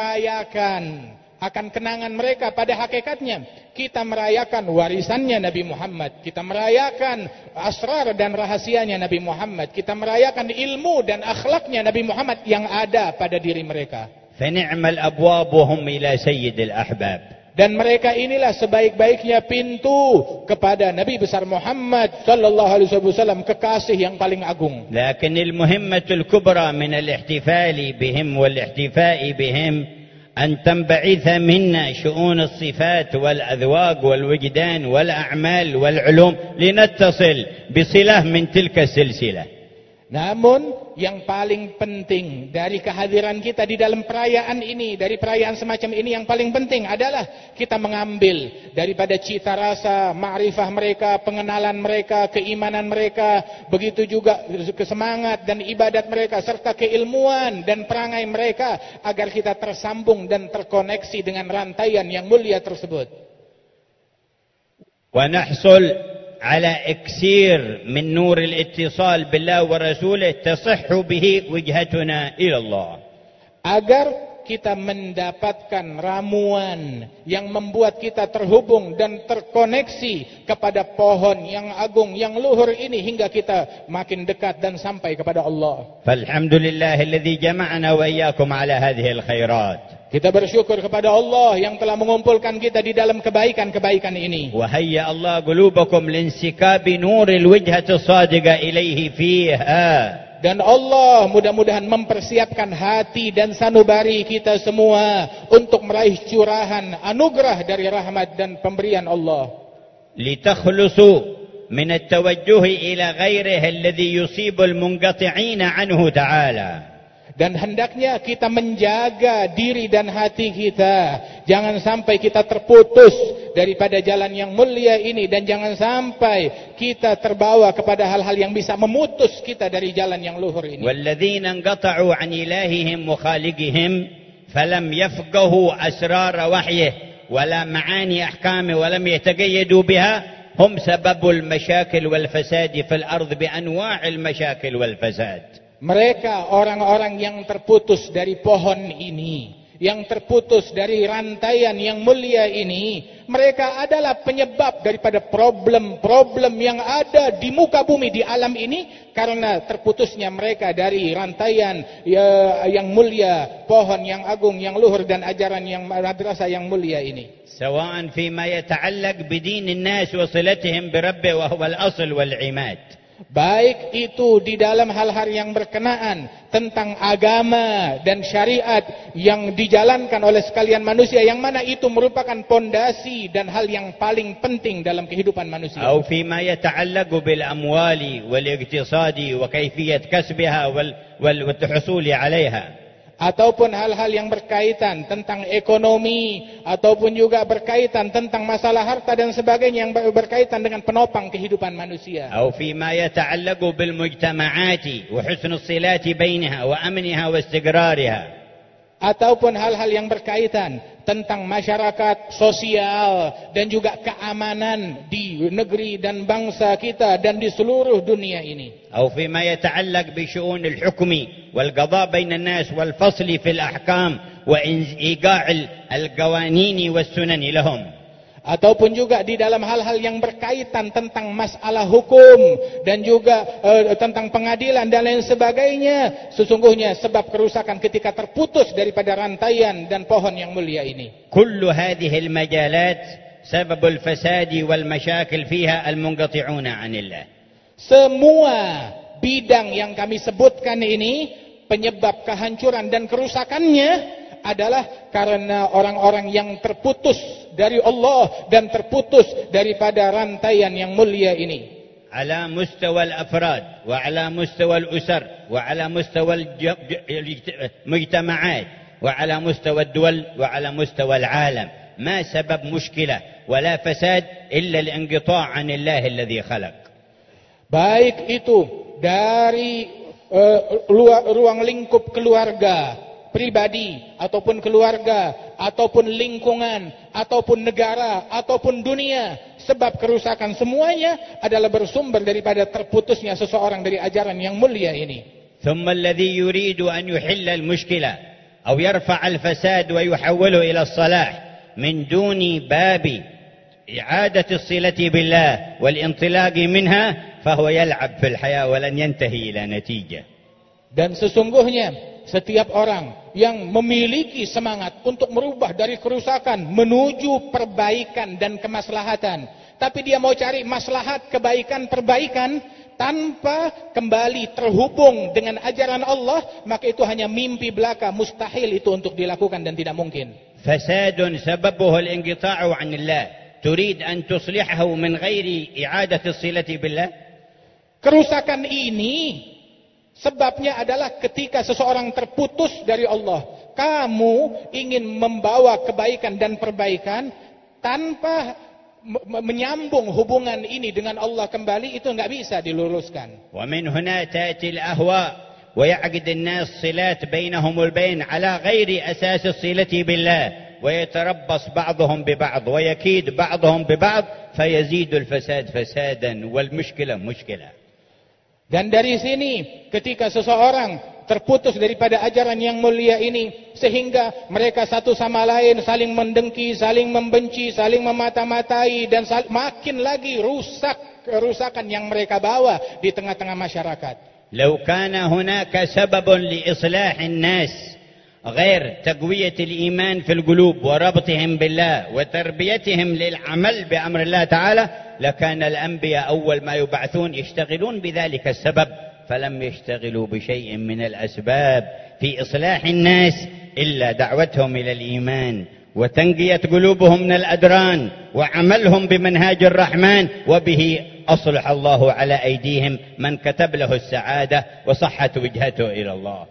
merayakan akan kenangan mereka, pada hakikatnya kita merayakan warisannya Nabi Muhammad, kita merayakan asrar dan rahasianya Nabi Muhammad, kita merayakan ilmu dan akhlaknya Nabi Muhammad yang ada pada diri mereka. فنعم الأبواب وهم إلى سيد الأحباب. Dan mereka inilah sebaik-baiknya pintu kepada Nabi besar Muhammad sallallahu alaihi wasallam, kekasih yang paling agung. لكن المهمة الكبرى من الاحتفال بهم والاحتفاء بهم أن تنبعث منا شؤون الصفات والأذواق والوجدان والأعمال والعلوم لنتصل بصلة من تلك السلسلة. Namun yang paling penting dari kehadiran kita di dalam perayaan ini, dari perayaan semacam ini, yang paling penting adalah kita mengambil daripada cita rasa, ma'rifah mereka, pengenalan mereka, keimanan mereka, begitu juga kesemangat dan ibadat mereka, serta keilmuan dan perangai mereka, agar kita tersambung dan terkoneksi dengan rantaian yang mulia tersebut. Wa nahsul على إكسير من نور الاتصال بالله ورسوله تصح به وجهتنا إلى الله. Agar kita mendapatkan ramuan yang membuat kita terhubung dan terkoneksi kepada pohon yang agung, yang luhur ini, hingga kita makin dekat dan sampai kepada Allah. فالحمد لله الذي جمعنا وإياكم على هذه الخيرات. Kita bersyukur kepada Allah yang telah mengumpulkan kita di dalam kebaikan-kebaikan ini. وهيأ الله قلوبكم لانسكاب نور الوجهة الصادقة إليه فيها. Dan Allah mudah-mudahan mempersiapkan hati dan sanubari kita semua untuk meraih curahan anugerah dari rahmat dan pemberian Allah. لتخلصوا من التوجه إلى غيره الذي يصيب المنقطعين عنه تعالى. Dan hendaknya kita menjaga diri dan hati kita. Jangan sampai kita terputus daripada jalan yang mulia ini. Dan jangan sampai kita terbawa kepada hal-hal yang bisa memutus kita dari jalan yang luhur ini. وَالَّذِينَ انْقَطَعُوا عَنْ إِلَٰهِهِمْ وَخَالِقِهِمْ فَلَمْ يَفْقَهُوا أَسْرَارَ وَحْيِهِ وَلَا مَعَانِي أَحْكَامِهِ وَلَمْ يَتَقَيَّدُوا بِهَا هم سبب المشاكل والفساد في الأرض بأنواع المشاكل والفساد. Mereka orang-orang yang terputus dari pohon ini, yang terputus dari rantaian yang mulia ini, mereka adalah penyebab daripada problem-problem yang ada di muka bumi, di alam ini, karena terputusnya mereka dari rantaian yang mulia, pohon yang agung, yang luhur, dan ajaran yang madrasah yang mulia ini. سواء فيما يتعلق بدين الناس وصلتهم بربه وهو الأصل والعماد. Baik itu di dalam hal-hal yang berkenaan tentang agama dan syariat yang dijalankan oleh sekalian manusia, yang mana itu merupakan pondasi dan hal yang paling penting dalam kehidupan manusia. أو فيما يتعلق بالأموال والاقتصاد وكيفية كسبها والحصول عليها. Ataupun hal-hal yang berkaitan tentang ekonomi, ataupun juga berkaitan tentang masalah harta dan sebagainya yang berkaitan dengan penopang kehidupan manusia. أو فيما يتعلق بالمجتمعات وحسن الصلات بينها وأمنها واستقرارها. Ataupun hal-hal yang berkaitan tentang masyarakat, sosial, dan juga keamanan di negeri dan bangsa kita dan di seluruh dunia ini. أو فيما يتعلق بشؤون الحكم والقضاء بين الناس والفصل في الأحكام وإيقاع القوانين والسنن لهم. Ataupun juga di dalam hal-hal yang berkaitan tentang masalah hukum dan juga tentang pengadilan dan lain sebagainya. Sesungguhnya sebab kerusakan ketika terputus daripada rantaian dan pohon yang mulia ini. كل هذه المجالات سبب الفساد والمشاكل فيها المنقطعون عن الله. Semua bidang yang kami sebutkan ini, penyebab kehancuran dan kerusakannya adalah karena orang-orang yang terputus dari Allah dan terputus daripada rantaian yang mulia ini. على مستوى الأفراد وعلى مستوى الأسر وعلى مستوى المجتمعات وعلى مستوى الدول وعلى مستوى العالم. ما سبب مشكلة ولا فساد إلا الانقطاع عن الله الذي خلق. Baik itu dari ruang lingkup keluarga, pribadi, ataupun keluarga, ataupun lingkungan, ataupun negara, ataupun dunia. Sebab kerusakan semuanya adalah bersumber daripada terputusnya seseorang dari ajaran yang mulia ini. ثم الذي يريد أن يحل المشكلة أو يرفع الفساد ويحوله إلى الصلاح من دون باب إعادة الصلة بالله والانطلاق منها فهو يلعب في الحياة ولن ينتهي إلى نتيجة. Dan sesungguhnya setiap orang yang memiliki semangat untuk merubah dari kerusakan menuju perbaikan dan kemaslahatan, tapi dia mau cari maslahat, kebaikan, perbaikan tanpa kembali terhubung dengan ajaran Allah, maka itu hanya mimpi belaka, mustahil itu untuk dilakukan dan tidak mungkin. فساد سببه الانقطاع عن الله تريد أن تصلحه من غير إعادة الصلة بالله. Kerusakan ini sebabnya adalah ketika seseorang terputus dari Allah. Kamu ingin membawa kebaikan dan perbaikan tanpa menyambung hubungan ini dengan Allah kembali, itu enggak bisa diluruskan. ومن هنا تأتي الأهواء ويعقد الناس صلات بينهم والبين على غير أساس الصلة بالله ويتربص بعضهم ببعض ويكيد بعضهم ببعض فيزيد الفساد فسادا والمشكلة مشكلة. Dan dari sini ketika seseorang terputus daripada ajaran yang mulia ini, sehingga mereka satu sama lain saling mendengki, saling membenci, saling memata-matai, dan makin lagi kerusakan yang mereka bawa di tengah-tengah masyarakat. لو كان هناك سبب لإصلاح الناس غير تقوية الإيمان في القلوب وربطهم بالله وتربيتهم للعمل بأمر الله تعالى لكان الأنبياء أول ما يبعثون يشتغلون بذلك السبب فلم يشتغلوا بشيء من الأسباب في إصلاح الناس إلا دعوتهم إلى الإيمان وتنقية قلوبهم من الأدران وعملهم بمنهاج الرحمن وبه أصلح الله على أيديهم من كتب له السعادة وصحت وجهته إلى الله.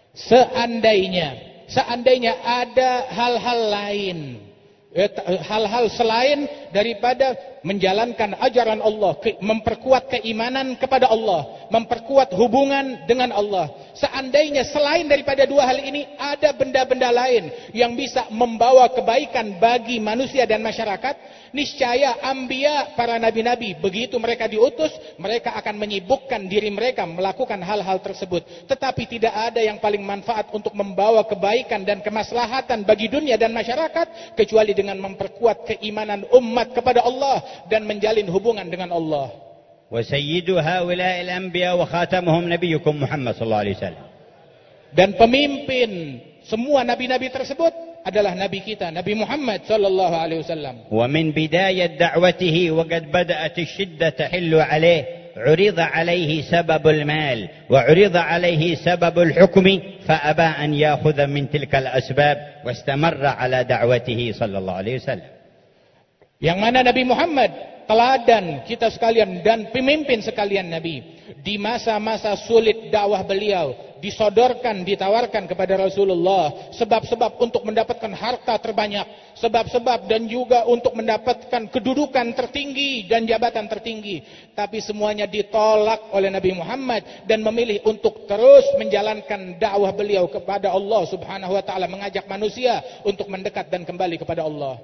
Seandainya ada hal-hal lain, hal-hal selain daripada menjalankan ajaran Allah, memperkuat keimanan kepada Allah, memperkuat hubungan dengan Allah. Seandainya selain daripada dua hal ini ada benda-benda lain yang bisa membawa kebaikan bagi manusia dan masyarakat, niscaya anbiya, para nabi-nabi, begitu mereka diutus, mereka akan menyibukkan diri mereka melakukan hal-hal tersebut. Tetapi tidak ada yang paling manfaat untuk membawa kebaikan dan kemaslahatan bagi dunia dan masyarakat kecuali dengan memperkuat keimanan umat kepada Allah dan menjalin hubungan dengan Allah. وسيد هؤلاء الأنبياء وخاتمهم نبيكم محمد صلى الله عليه وسلم. Dan pemimpin semua nabi-nabi tersebut adalah nabi kita, Nabi Muhammad sallallahu alaihi wasallam. ومن بداية دعوته وقد بدأت الشدة تحل عليه عرض عليه سبب المال وعرض عليه سبب الحكم فأبى أن يأخذ من تلك الأسباب واستمر على دعوته صلى الله عليه وسلم. Yang mana Nabi Muhammad teladan kita sekalian dan pemimpin sekalian Nabi. Di masa-masa sulit dakwah beliau disodorkan, ditawarkan kepada Rasulullah sebab-sebab untuk mendapatkan harta terbanyak, sebab-sebab dan juga untuk mendapatkan kedudukan tertinggi dan jabatan tertinggi. Tapi semuanya ditolak oleh Nabi Muhammad dan memilih untuk terus menjalankan dakwah beliau kepada Allah Subhanahu wa taala, mengajak manusia untuk mendekat dan kembali kepada Allah.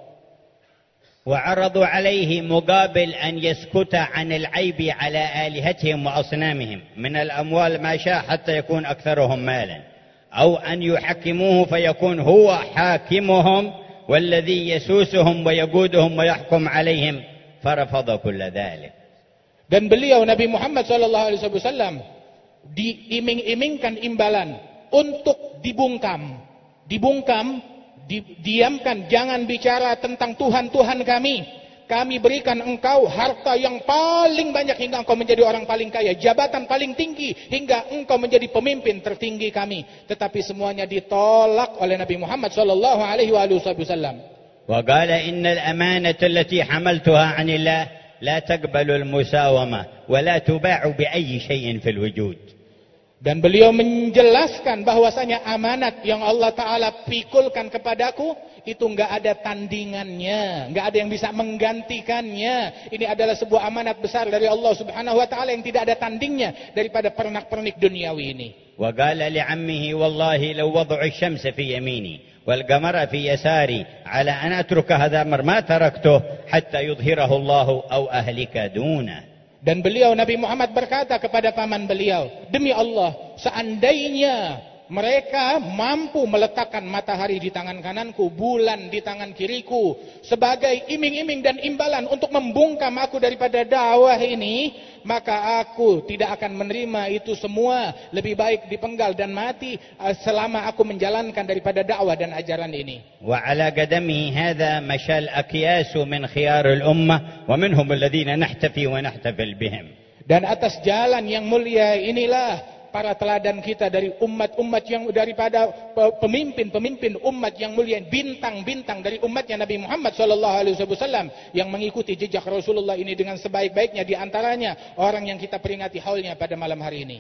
وعرضوا عليه مقابل أن يسكت عن العيب على آلهتهم وأصنامهم من الأموال ما شاء حتى يكون أكثرهم مالا أو أن يحكموه فيكون هو حاكمهم والذي يسوسهم ويقودهم ويحكم عليهم فرفض كل ذلك. Dan beliau Nabi Muhammad SAW diiming-imingkan imbalan untuk dibungkam, diamkan, jangan bicara tentang Tuhan-Tuhan kami. Kami berikan engkau harta yang paling banyak hingga engkau menjadi orang paling kaya, jabatan paling tinggi hingga engkau menjadi pemimpin tertinggi kami. Tetapi semuanya ditolak oleh Nabi Muhammad sallallahu alaihi wasallam. Wa qala innal amanata allati hamaltuha 'anillah la taqbalu al-musawama wa la tuba'u bi ayyi shay'in fil wujud. Dan beliau menjelaskan bahwasanya amanat yang Allah Ta'ala pikulkan kepadaku itu enggak ada tandingannya, enggak ada yang bisa menggantikannya. Ini adalah sebuah amanat besar dari Allah Subhanahu wa taala yang tidak ada tandingnya daripada pernak-pernik duniawi ini. Wa qala li'ammihi wallahi law wad'u asy-syamsa fi yamini wal qamara fi yasari ala an atruka hadha amr ma taraktuhu hatta yudhhirahu Allah aw ahlika duna. Dan beliau Nabi Muhammad berkata kepada paman beliau, demi Allah, seandainya mereka mampu meletakkan matahari di tangan kananku, bulan di tangan kiriku, sebagai iming-iming dan imbalan untuk membungkam aku daripada dakwah ini, maka aku tidak akan menerima itu semua. Lebih baik dipenggal dan mati selama aku menjalankan daripada dakwah dan ajaran ini. Wa ala qadamihi hadha mashal aqyasu min khiyar al-ummah wa minhum alladhina nahtafi wa nahtafil bihim. Dan atas jalan yang mulia inilah para teladan kita dari umat-umat yang daripada pemimpin-pemimpin umat yang mulia, bintang-bintang dari umatnya Nabi Muhammad SAW yang mengikuti jejak Rasulullah ini dengan sebaik-baiknya. Di antaranya orang yang kita peringati haulnya pada malam hari ini.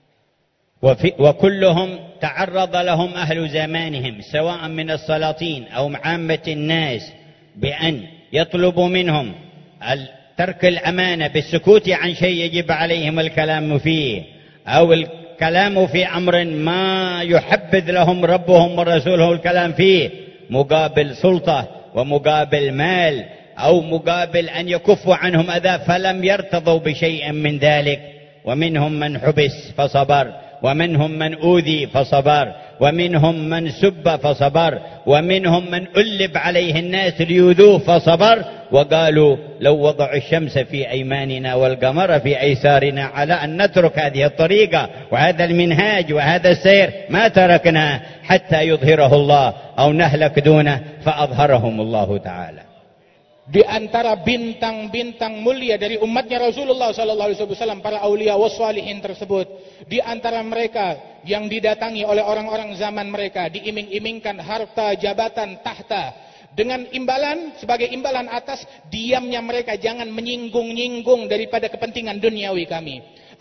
وكلهم تعرض لهم أهل زمانهم سواء من السلاطين أو عامة الناس بأن يطلبوا منهم ترك الأمانة بالسكوت عن شيء يجب عليهم الكلام فيه أو الكلام في أمر ما يحبذ لهم ربهم ورسوله الكلام فيه مقابل سلطة ومقابل مال أو مقابل أن يكفوا عنهم أذى فلم يرتضوا بشيء من ذلك. ومنهم من حبس فصبر ومنهم من أوذي فصبر ومنهم من سب فصبر ومنهم من ألب عليه الناس ليؤذوه فصبر وقالوا لو وضعوا الشمس في أيماننا والقمر في أيسارنا على أن نترك هذه الطريقة وهذا المنهاج وهذا السير ما تركنا حتى يظهره الله أو نهلك دونه فأظهرهم الله تعالى. Di antara bintang-bintang mulia dari umatnya Rasulullah SAW, para aulia wassalihin tersebut, di antara mereka yang didatangi oleh orang-orang zaman mereka, diiming-imingkan harta, jabatan, tahta, dengan imbalan, sebagai imbalan atas diamnya mereka, jangan menyinggung-nyinggung daripada kepentingan duniawi kami.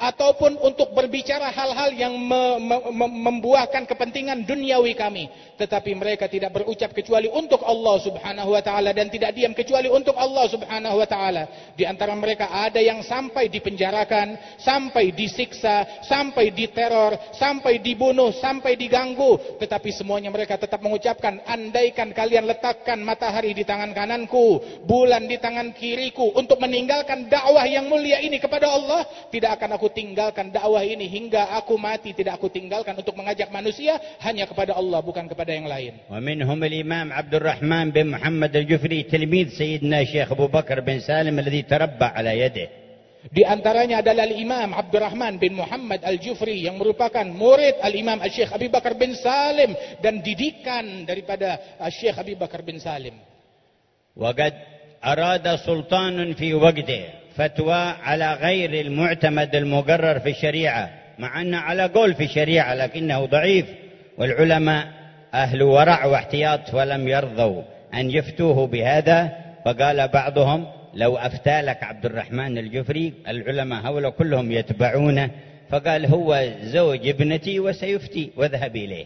ataupun untuk berbicara hal-hal yang membuahkan kepentingan duniawi kami. Tetapi mereka tidak berucap kecuali untuk Allah subhanahu wa ta'ala, dan tidak diam kecuali untuk Allah subhanahu wa ta'ala. Di antara mereka ada yang sampai dipenjarakan, sampai disiksa, sampai diteror, sampai dibunuh, sampai diganggu. Tetapi semuanya mereka tetap mengucapkan, andaikan kalian letakkan matahari di tangan kananku, bulan di tangan kiriku, untuk meninggalkan dakwah yang mulia ini kepada Allah, tidak akan aku tinggalkan dakwah ini hingga aku mati. Tidak aku tinggalkan untuk mengajak manusia hanya kepada Allah, bukan kepada yang lain. ومنهم الإمام عبد الرحمن بن محمد الجفري تلميذ سيدنا الشيخ أبو بكر بن سالم الذي تربى على يده. Di antaranya adalah Imam Abdurrahman bin Muhammad Al-Jufri yang merupakan murid Al-Imam Al-Syekh Abi Bakar bin Salim dan didikan daripada Al-Syekh Abi Bakar bin Salim. وقد أراد سلطان في وقته فتوى على غير المعتمد المقرر في الشريعة، مع أنه على قول في الشريعة لكنه ضعيف، والعلماء أهل ورع واحتياط ولم يرضوا أن يفتوه بهذا. فقال بعضهم لو أفتى لك عبد الرحمن الجفري العلماء هؤلاء كلهم يتبعونه، فقال هو زوج ابنتي وسيفتي واذهب إليه.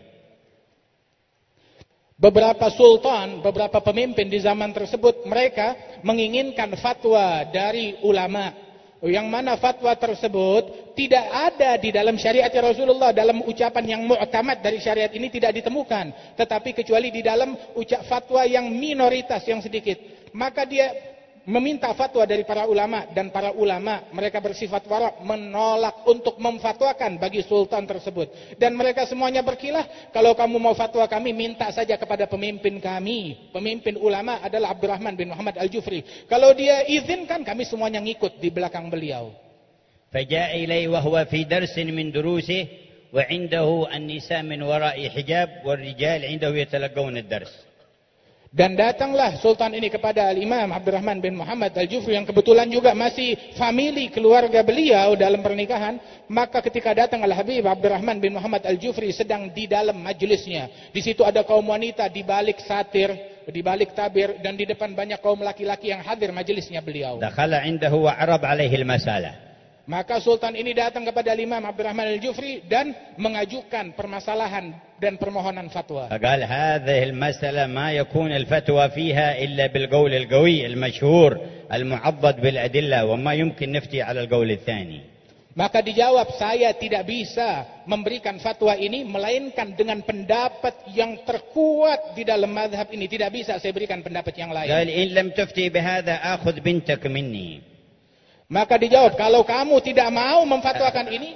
Beberapa sultan, beberapa pemimpin di zaman tersebut, mereka menginginkan fatwa dari ulama, yang mana fatwa tersebut tidak ada di dalam syariat Rasulullah. Dalam ucapan yang mu'tamad dari syariat ini tidak ditemukan, tetapi kecuali di dalam fatwa yang minoritas, yang sedikit. Maka dia meminta fatwa dari para ulama, dan para ulama mereka bersifat wara, menolak untuk memfatwakan bagi sultan tersebut. Dan mereka semuanya berkilah, kalau kamu mau fatwa kami, minta saja kepada pemimpin kami. Pemimpin ulama adalah Abdurrahman bin Muhammad Al-Jufri. Kalau dia izinkan, kami semuanya ngikut di belakang beliau. فجاء إليه وهو في درس من دروسه وعنده النساء من وراء حجاب والرجال عنده يتلقون الدرس. Dan datanglah sultan ini kepada Al-Imam Abdurrahman bin Muhammad Al-Jufri, yang kebetulan juga masih famili keluarga beliau dalam pernikahan. Maka ketika datang Al-Habib Abdurrahman bin Muhammad Al-Jufri sedang di dalam majelisnya. Di situ ada kaum wanita di balik satir, di balik tabir, dan di depan banyak kaum laki-laki yang hadir majelisnya beliau. دخل عنده وعرض عليه المسألة. Maka sultan ini datang kepada Imam Abdurrahman Al-Jufri dan mengajukan permasalahan dan permohonan fatwa. فقال هذه المسألة ما يكون الفتوى فيها إلا بالقول القوي المشهور المعضد بالأدلة وما يمكن نفتي على القول الثاني. Maka dijawab, saya tidak bisa memberikan fatwa ini melainkan dengan pendapat yang terkuat di dalam mazhab ini. Tidak bisa saya berikan pendapat yang lain. قال إن لم تفتي بهذا آخذ بنتك مني. Maka dijawab, kalau kamu tidak mau memfatwakan ini,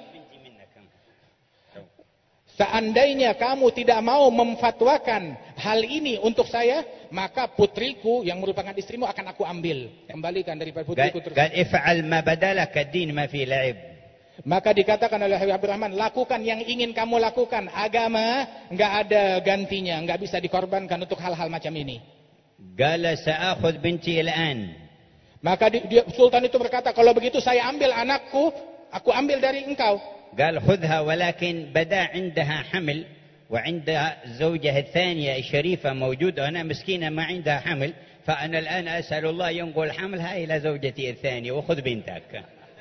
seandainya kamu tidak mau memfatwakan hal ini untuk saya, maka putriku yang merupakan istrimu akan aku ambil, kembalikan daripada putriku tersebut. قال افعل ما بدلك الدين ما في لعب. Maka dikatakan oleh Habib Abdurrahman, lakukan yang ingin kamu lakukan. Agama nggak ada gantinya, nggak bisa dikorbankan untuk hal-hal macam ini. قال سآخذ بنتي الآن. Maka sultan itu berkata, kalau begitu saya ambil anakku, aku ambil dari engkau. قال خذها ولكن بدا عندها حمل وعندها زوجها الثانية الشريفة موجودة وأنا مسكينة ما عندها حمل فأنا الآن أسأل الله ينقل حملها إلى زوجتي الثانية وخذ بنتك.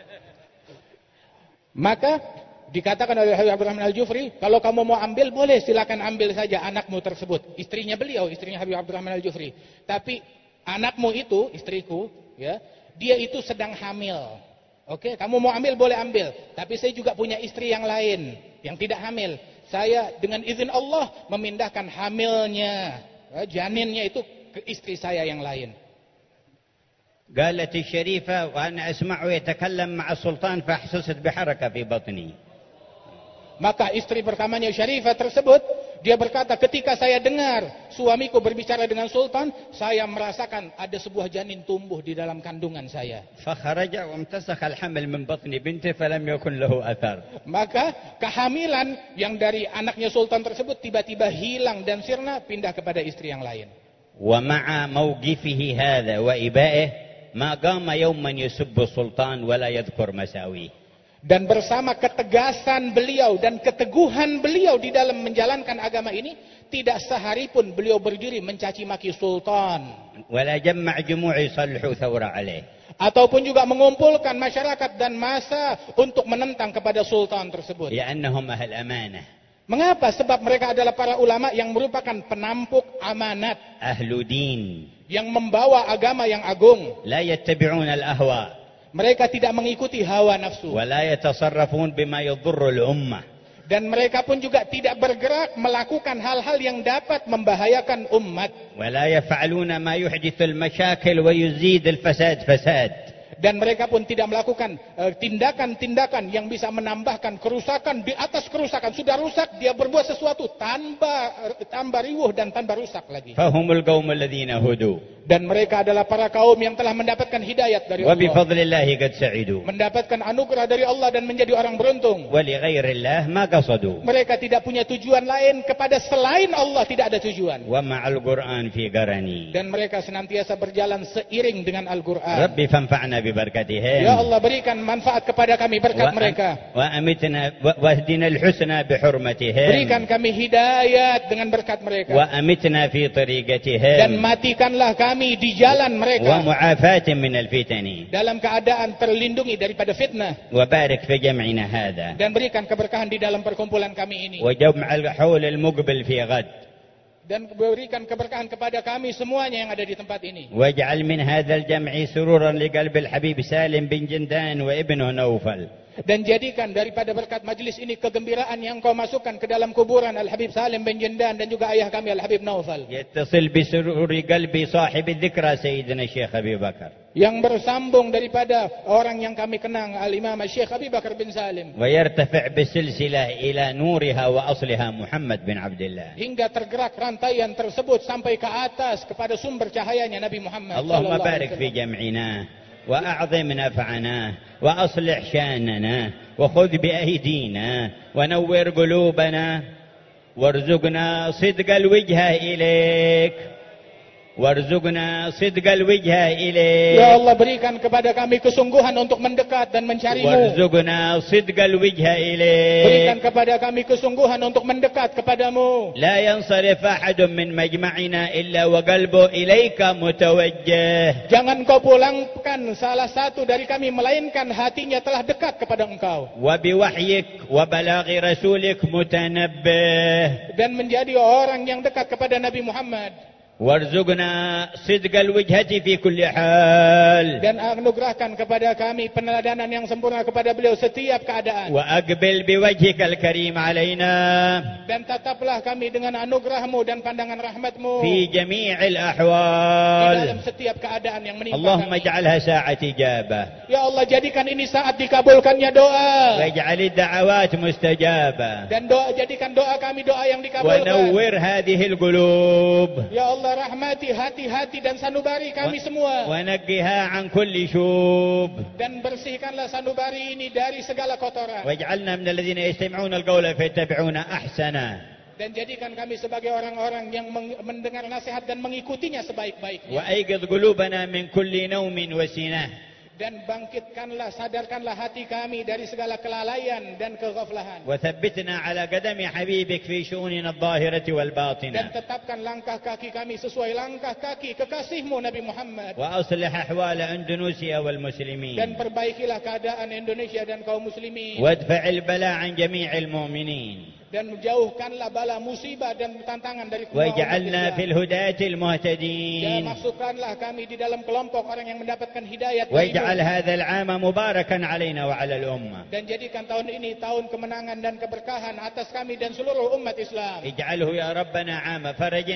Maka dikatakan oleh Habib Abdurrahman Al-Jufri, kalau kamu mau ambil, boleh, silakan ambil saja anakmu tersebut. Istrinya beliau, istrinya Habib Abdurrahman Al-Jufri. Tapi anakmu itu, istriku, ya, dia itu sedang hamil. Oke, kamu mau ambil, boleh ambil. Tapi saya juga punya istri yang lain, yang tidak hamil. Saya dengan izin Allah memindahkan hamilnya, janinnya itu ke istri saya yang lain. قالت الشريفة وأنا أسمعه يتكلم مع السلطان فأحسست بحركة في بطني. Maka istri pertamanya Syarifah tersebut, dia berkata, ketika saya dengar suamiku berbicara dengan sultan, saya merasakan ada sebuah janin tumbuh di dalam kandungan saya. فخرج وامتسخ الحمل من بطن بنته فلم يكن له أثر. Maka kehamilan yang dari anaknya sultan tersebut tiba-tiba hilang dan sirna, pindah kepada istri yang lain. ومع موقفه هذا وإبائه ما قام يوما يسب السلطان ولا يذكر مساويه. Dan bersama ketegasan beliau dan keteguhan beliau di dalam menjalankan agama ini, tidak sehari pun beliau berdiri mencaci maki sultan. ولا جمع جموع يصلحوا ثورة عليه. ataupun juga mengumpulkan masyarakat dan massa untuk menentang kepada sultan tersebut. لأنهم أهل أمانة. Mengapa? Sebab mereka adalah para ulama yang merupakan penampuk amanat, أهل دين. yang membawa agama yang agung. لا يتبعون الأهواء. Mereka tidak mengikuti hawa nafsu. ولا يتصرفون بما يضر الأمة. Dan mereka pun juga tidak bergerak melakukan hal-hal yang dapat membahayakan umat. ولا يفعلون ما يحدث المشاكل ويزيد الفساد فساد. Dan mereka pun tidak melakukan tindakan-tindakan yang bisa menambahkan kerusakan di atas kerusakan. Sudah rusak, dia berbuat sesuatu tambah riuh dan tambah rusak lagi. فهم القوم الذين هدوا. Dan mereka adalah para kaum yang telah mendapatkan hidayat dari Allah. وبفضل الله قد سعدوا. Mendapatkan anugerah dari Allah dan menjadi orang beruntung. ولغير الله ما قصدوا. Mereka tidak punya tujuan lain, kepada selain Allah tidak ada tujuan. ومع القرآن في قرني. Dan mereka senantiasa berjalan seiring dengan Al-Quran. ربي فانفعنا ببركتهم. Ya Allah, berikan manfaat kepada kami berkat mereka. وأمتنا واهدنا الحسنى بحرمتهم. Berikan kami hidayat dengan berkat mereka. وأمتنا في Dan طريقتهم. matikanlah kami di jalan mereka ومعافاة من الفتن. dalam keadaan terlindungi daripada fitnah. وبارك في جمعنا هذا. Dan berikan keberkahan di dalam perkumpulan kami ini. وجمع الحول المقبل في غد. Dan berikan keberkahan kepada kami semuanya yang ada di tempat ini. واجعل من هذا الجمع سرورا لقلب الحبيب سالم بن جندان وابنه نوفل. Dan jadikan daripada berkat majlis ini kegembiraan yang kau masukkan ke dalam kuburan Al-Habib Salim bin Jendan dan juga ayah kami Al-Habib Naufal. يتصل بسرور قلب صاحب الذكرى سيدنا الشيخ أبي بكر. Yang bersambung daripada orang yang kami kenang, Al-Imam Syekh Abi Bakar bin Salim. ويرتفع بسلسلة إلى نورها وأصلها محمد بن عبد الله. Hingga tergerak rantaian tersebut sampai ke atas kepada sumber cahayanya Nabi Muhammad. اللهم بارك في جمعنا وأعظم نفعنا وأصلح شاننا وخذ بأيدينا ونور قلوبنا وارزقنا صدق الوجه إليك. Warzuqna sidqal wajha ilaik. Ya Allah, berikan kepada kami kesungguhan untuk mendekat dan mencari-Mu. Warzuqna sidqal wajha ilaik. Berikan kepada kami kesungguhan untuk mendekat kepadamu. La yansarif ahadun min majma'ina illa wa qalbu ilaika mutawajjih. Jangan kau pulangkan salah satu dari kami melainkan hatinya telah dekat kepada Engkau. Wa biwahyik wa balaghi rasulik mutanabbih. Dan menjadi orang yang dekat kepada Nabi Muhammad. Warzuqna sidqal wajhati fi kulli hal. Dan anugerahkan kepada kami peneladanan yang sempurna kepada beliau setiap keadaan. Wa aqbil biwajhikal karim alaina. Dan tataplah kami dengan anugerahmu dan pandangan rahmatmu fi jami'il di ahwal. dalam setiap keadaan yang menimpa Allahumma kami. ij'alha sa'at ijabah. Ya Allah, jadikan ini saat dikabulkannya doa. Waj'al ad-da'awat mustajabah. Dan jadikan doa kami doa yang Wa dikabulkan. nawwir hadhihi al-qulub. Ya Allah, rahmati hati-hati dan sanubari kami semua. Wa naqqiha 'an kulli shub. Dan bersihkanlah sanubari ini dari segala kotoran. Waj'alna min alladhina yastami'una al-qawla fayattabi'una ahsana. Dan jadikan kami sebagai orang-orang yang mendengar nasihat dan mengikutinya sebaik-baiknya. Wa ayqidh qulubana min kulli nawmin wa sinah. Dan bangkitkanlah, sadarkanlah hati kami dari segala kelalaian dan keghaflahan. Wa thabbitna 'ala qadami habibik fi shu'unina adh-dhahirati wal Dan batinah. tetapkan langkah kaki kami sesuai langkah kaki kekasihmu Nabi Muhammad. Wa aslih ahwal Indonesia wal muslimin. Dan perbaikilah keadaan Indonesia dan kaum muslimin. Wadfa'il bala' 'an jami'il mu'minin. Dan menjauhkanlah bala musibah dan tantangan dari semua umat Waj'alna Islam. fil hudatil Dan muhtadin. masukkanlah kami di dalam kelompok orang yang mendapatkan hidayat darimu. واجعل هذا العام مباركا علينا وعلى الأمة. Dan jadikan tahun ini tahun kemenangan dan keberkahan atas kami dan seluruh umat Islam. اجعله يا ربنا عام فرج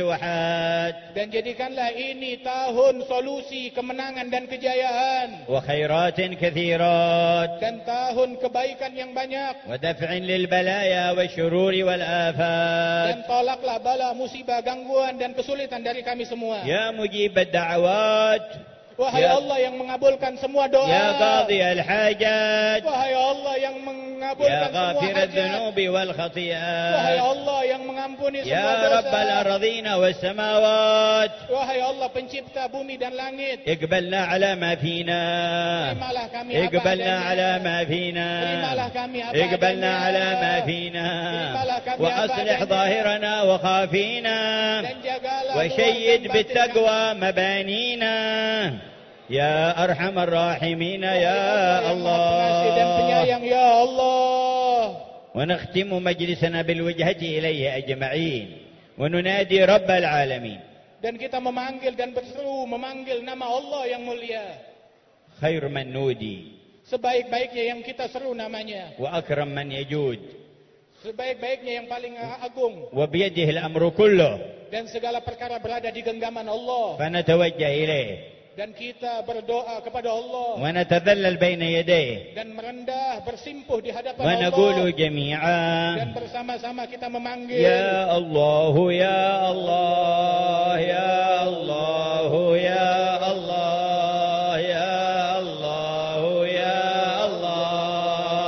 وفتوحات Dan jadikanlah ini tahun solusi kemenangan dan kejayaan. وخيرات كثيرات Dan tahun kebaikan yang banyak. ودفع للبلايا والشرور والآفات. Dan tolaklah bala, musibah, gangguan dan kesulitan dari kami semua. يا مجيب الدعوات. Wahai Ya- Allah yang mengabulkan semua doa. يا قاضي الحاجات. Wahai Allah yang يا mengabulkan semua غافر hajat. الذنوب Wahai والخطيئات. Allah yang mengampuni semua يا dosa. رب الأرضين والسماوات. Wahai Allah pencipta bumi dan langit. اقبلنا على ما فينا. Terimalah kami apa اقبلنا adanya. على ما فينا. Terimalah kami apa اقبلنا adanya. على ما فينا. Terimalah kami apa وأصلح adanya. ظاهرنا وخافينا. Dan jagalah وشيد luar dan batin بالتقوى مبانينا. يا أرحم الراحمين يا Pengasih dan الله. penyayang ya Allah. ونختم مجلسنا بالوجهة إليه أجمعين وننادي رب العالمين. Dan kita memanggil dan berseru memanggil nama Allah yang mulia. خير من نودي Sebaik-baiknya yang kita seru namanya. وأكرم من يجود Sebaik-baiknya yang paling agung. وبيده الأمر كله. Dan segala perkara berada di genggaman Allah. فنتوجه إليه Dan kita berdoa kepada Allah. ونتذلل بين يديه Dan merendah bersimpuh di hadapan ونقول Allah. جميعا Dan bersama-sama kita memanggil. يا الله يا الله يا الله يا الله يا الله يا الله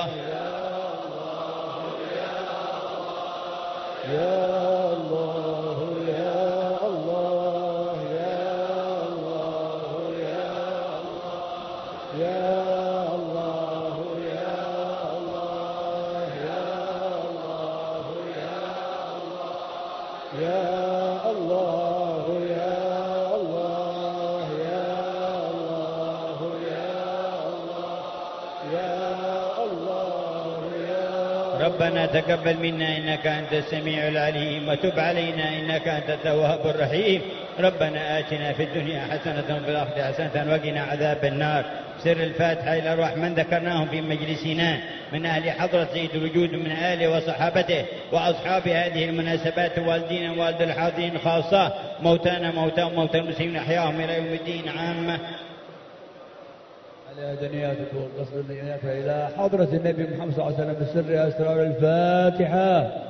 Ya Allah, Ya Allah, Ya Allah, Ya Allah, Ya Allah, Ya Allah, Ya Allah, Ya Allah, Ya Allah, Ya Allah, Ya ربنا تقبل منا إنك أنت السميع العليم وتب علينا إنك أنت التواب الرحيم. ربنا آتنا في الدنيا حسنة وفي الآخرة حسنة وقنا عذاب النار. سر الفاتحة إلى أرواح من ذكرناهم في مجلسنا من أهل حضرة سيد الوجود من آله وصحابته وأصحاب هذه المناسبات والدينا والد الحاضرين خاصة موتانا موتى المسلمين أحياهم إلى يوم الدين عامة. على دنياتك والقصر إلى حضرة النبي محمد صلى الله عليه وسلم بسر أسرار الفاتحة.